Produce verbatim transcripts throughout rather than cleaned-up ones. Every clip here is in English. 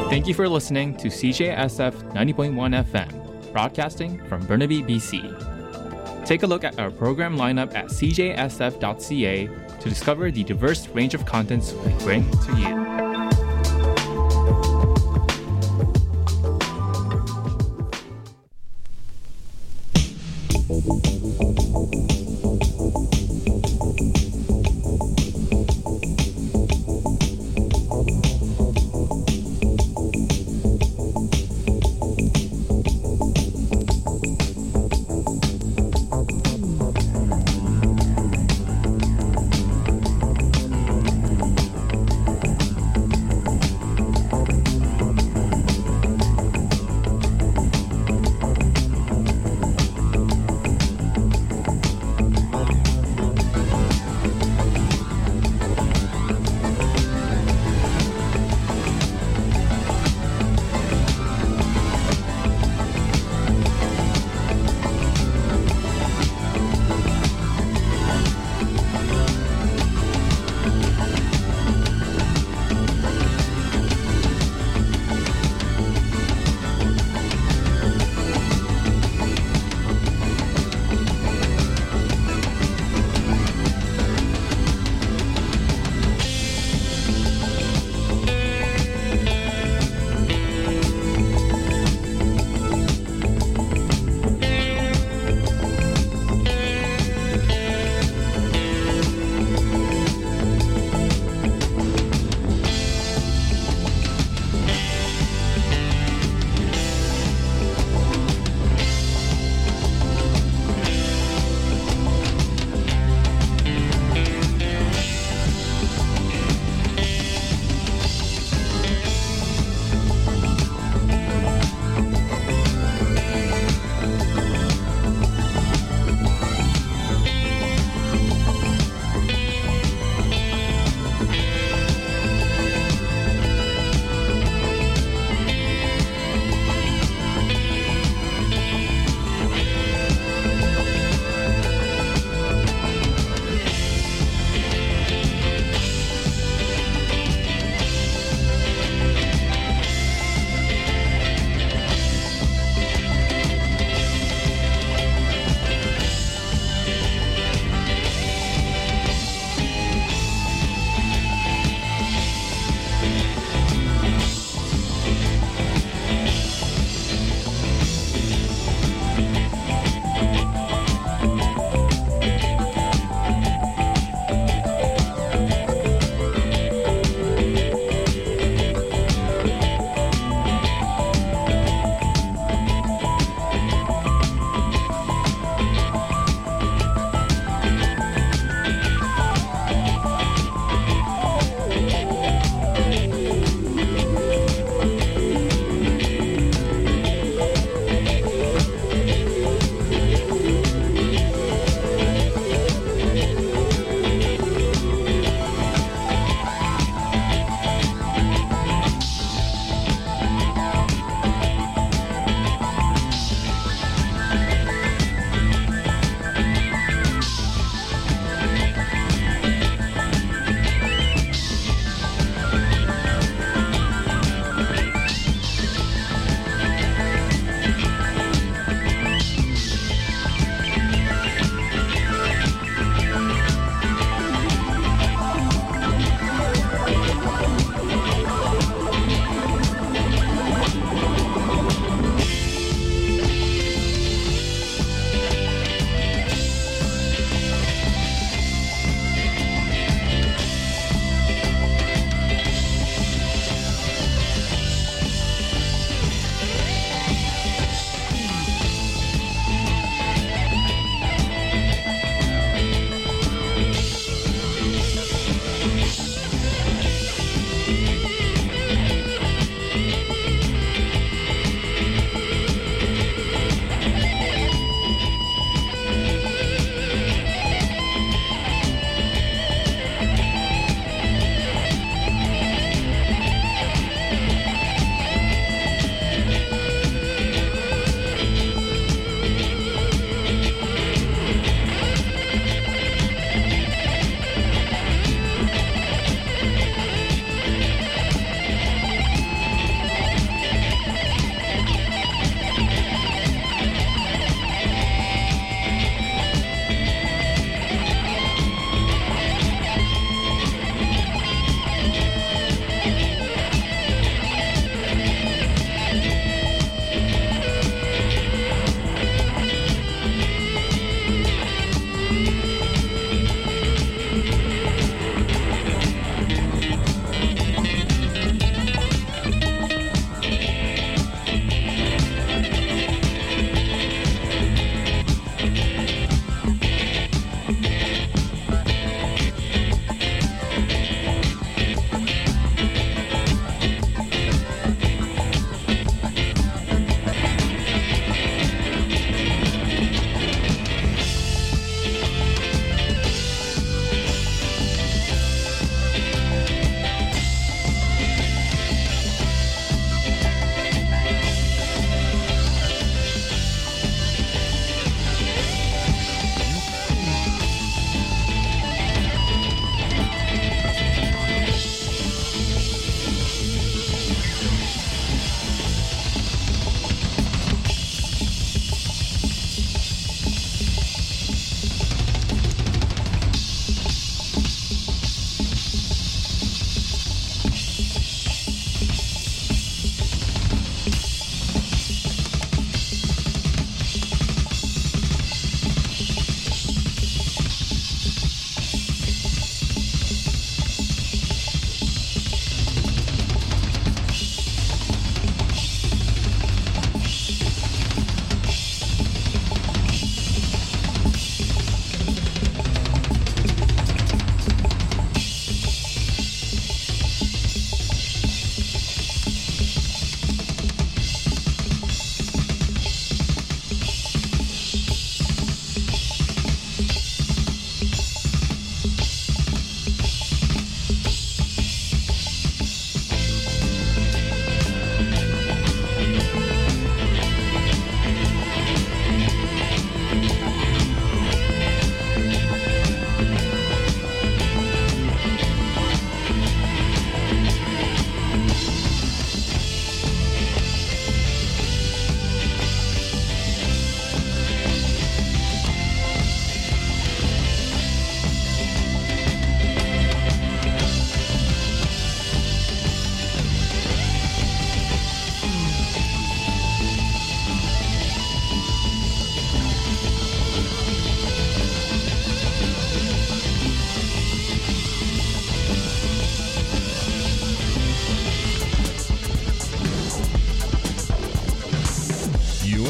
Thank you for listening to C J S F ninety point one F M, broadcasting from Burnaby, B C. Take a look at our program lineup at c j s f dot c a to discover the diverse range of contents we bring to you.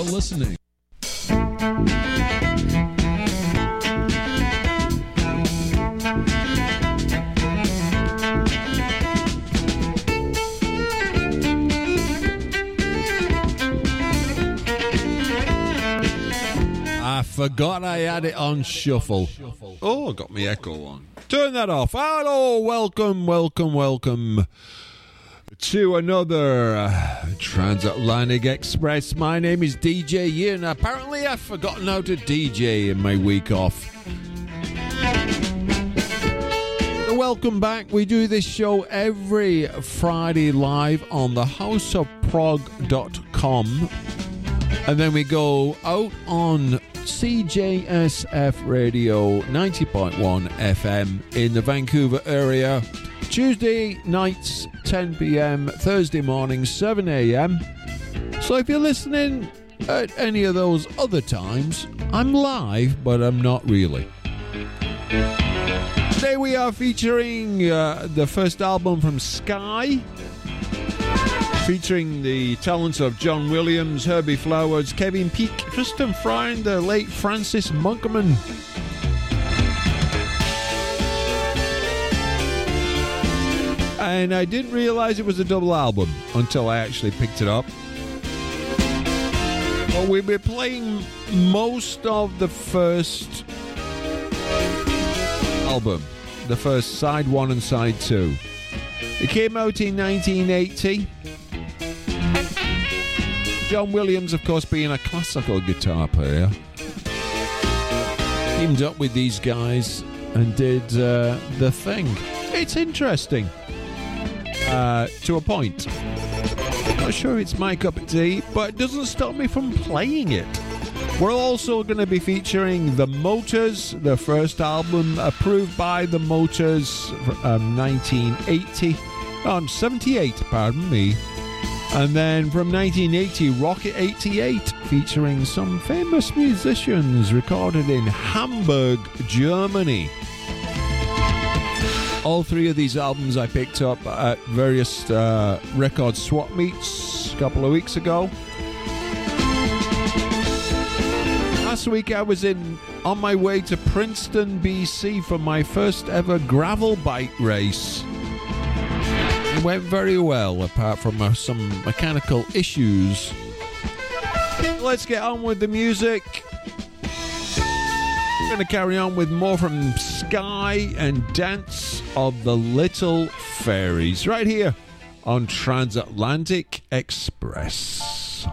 listening. I forgot I had it on shuffle. Oh, I got my echo on. Turn that off. Hello, welcome, welcome, welcome to another uh, Transatlantic Express. My name is D J Ian. Apparently I've forgotten how to D J in my week off. So welcome back. We do this show every Friday live on the house of prog dot com. And then we go out on C J S F Radio ninety point one F M in the Vancouver area. Tuesday nights ten p.m, Thursday mornings seven a.m. So if you're listening at any of those other times, I'm live, but I'm not really. Today we are featuring uh, the first album from Sky, featuring the talents of John Williams, Herbie Flowers, Kevin Peake, Tristan Fry, and the late Francis Monkman. And I didn't realize it was a double album until I actually picked it up. Well, we'll be playing most of the first album, the first side one and side two. It came out in nineteen eighty. John Williams, of course, being a classical guitar player, teamed up with these guys and did uh, the thing. It's interesting. Uh, to a point. Not sure it's my cup of tea, but it doesn't stop me from playing it. We're also going to be featuring The Motors, the first album approved by The Motors, um, nineteen eighty, um, seventy-eight, pardon me. And then from nineteen eighty, Rocket eighty-eight, featuring some famous musicians, recorded in Hamburg, Germany. All three of these albums I picked up at various uh, record swap meets a couple of weeks ago. Last week I was in on my way to Princeton, B C for my first ever gravel bike race. It went very well, apart from uh, some mechanical issues. Let's get on with the music. We're going to carry on with more from Sky and Dance of the Little Fairies right here on Transatlantic Express.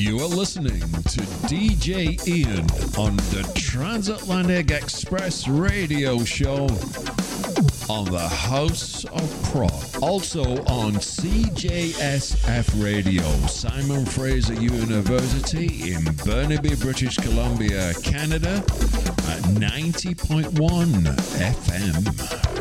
You are listening to D J Ian on the Transatlantic Express radio show on the House of Prog. Also on C J S F Radio, Simon Fraser University in Burnaby, British Columbia, Canada at ninety point one F M.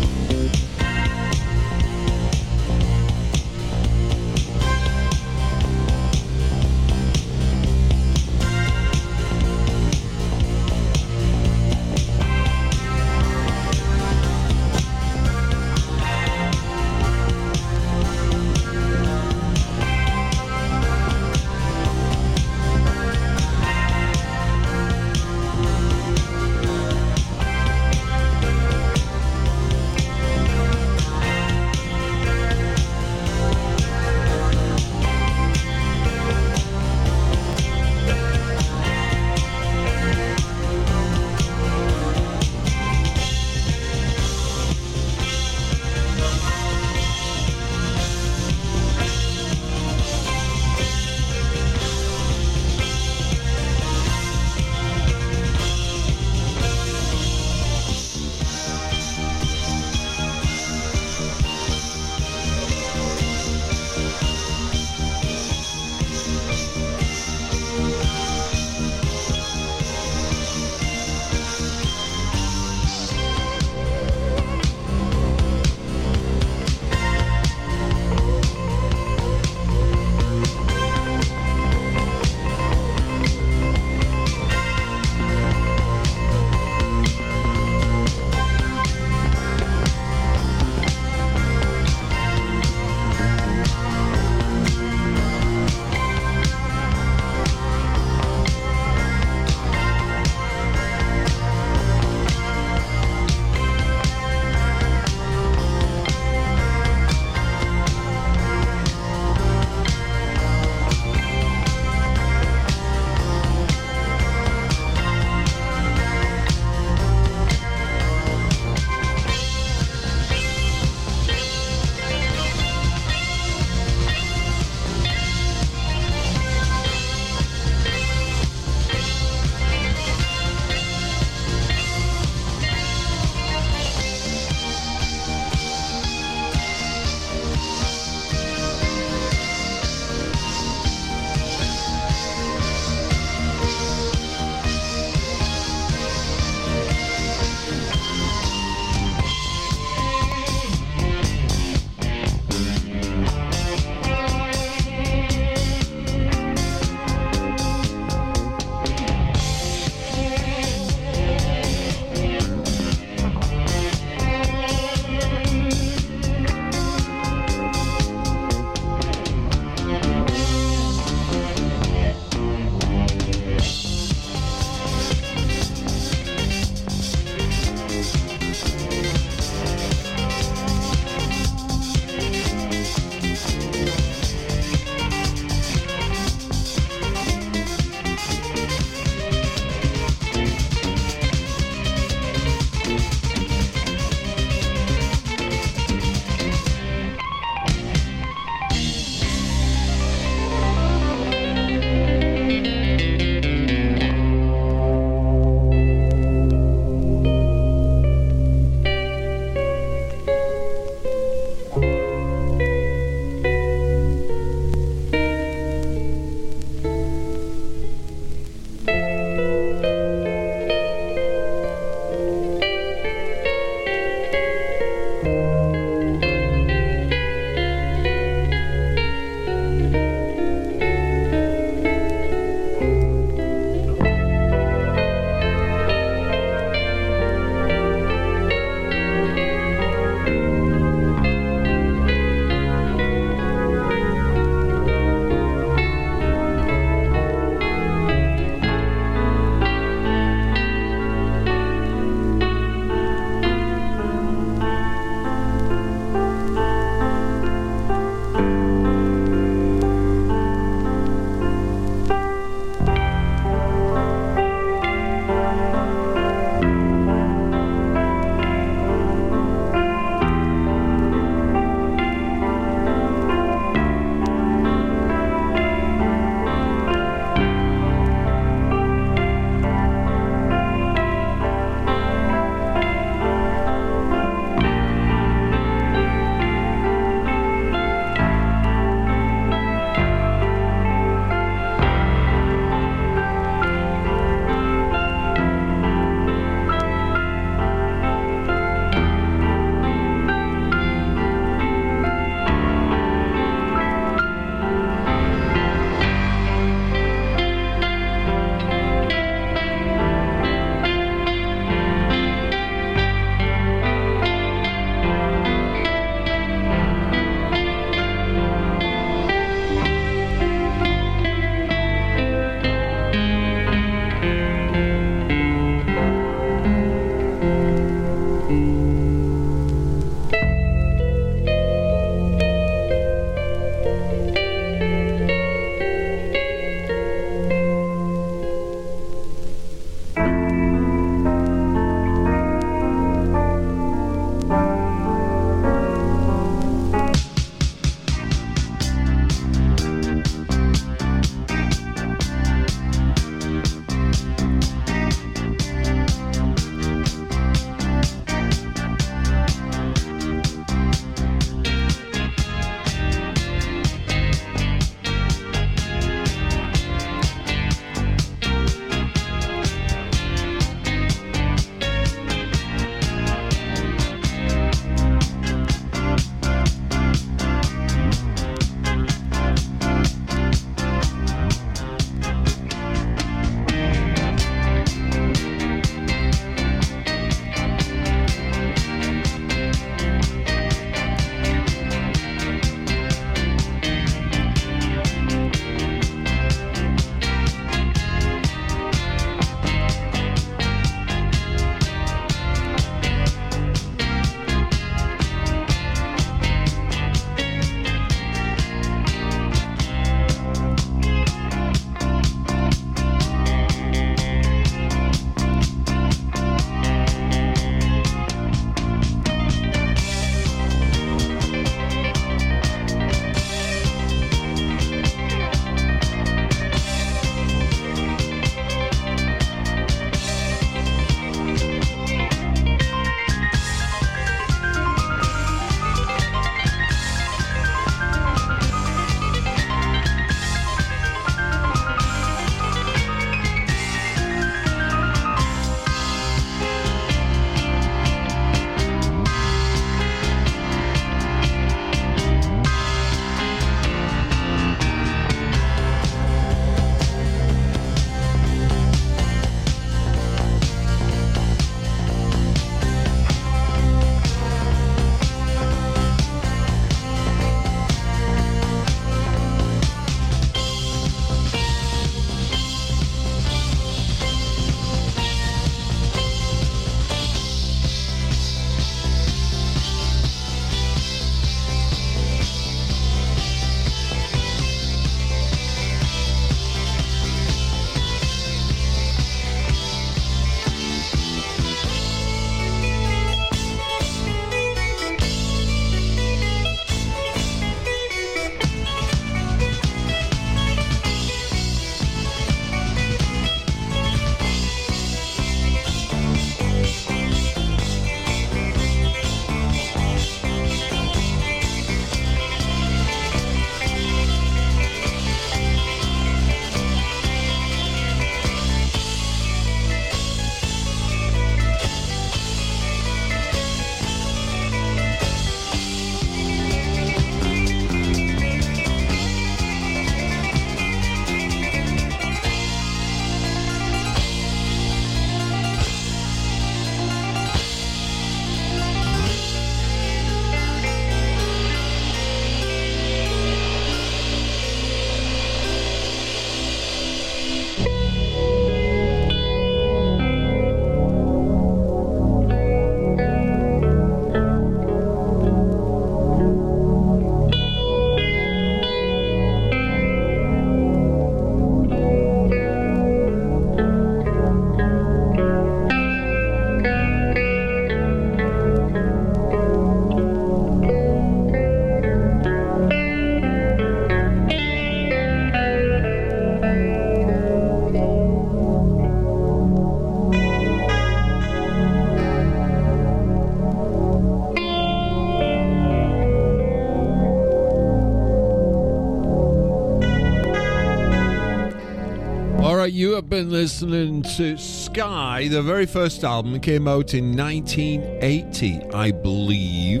All right, you have been listening to Sky. The very first album came out in nineteen eighty, I believe.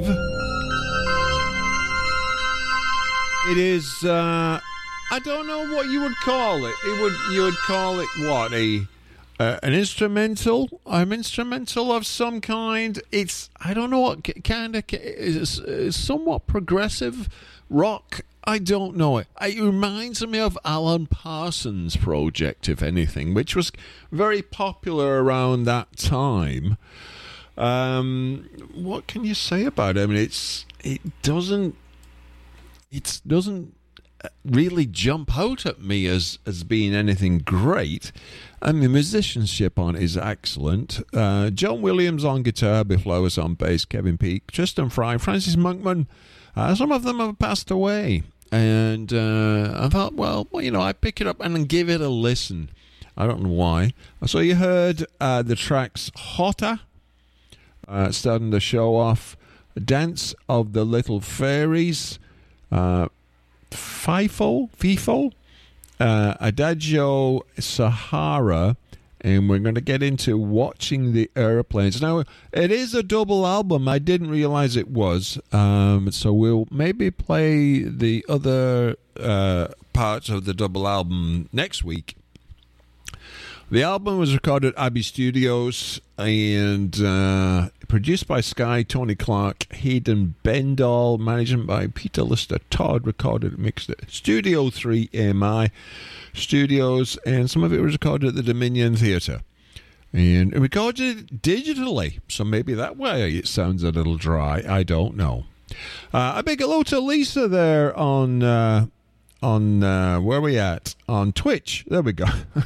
It is, uh, I don't know what you would call it. It would You would call it what? A uh, An instrumental? An instrumental of some kind. It's, I don't know what kind of, it's, it's somewhat progressive rock. I don't know it. It reminds me of Alan Parsons' project, if anything, which was very popular around that time. Um, what can you say about it? I mean, it's it doesn't it doesn't really jump out at me as as being anything great. I mean, the musicianship on it is excellent. Uh, John Williams on guitar, Biff Flowers on bass, Kevin Peake, Tristan Fry, Francis Monkman. Uh, some of them have passed away. And uh, I thought, well, well, you know, I pick it up and give it a listen. I don't know why. So you heard uh, the tracks Hotter, uh, starting the show off, Dance of the Little Fairies, uh, FIFO, FIFO, uh, Adagio Sahara, and we're going to get into Watching the Airplanes. Now, it is a double album. I didn't realize it was. Um, so we'll maybe play the other uh, parts of the double album next week. The album was recorded at Abbey Studios and uh, produced by Sky, Tony Clark, Hayden Bendall, management by Peter Lister Todd, recorded and mixed at Studio three A M I Studios, and some of it was recorded at the Dominion Theatre. And recorded it digitally, so maybe that way it sounds a little dry. I don't know. Uh, a big hello to Lisa there on... Uh, On uh, where are we at? On Twitch. There we go.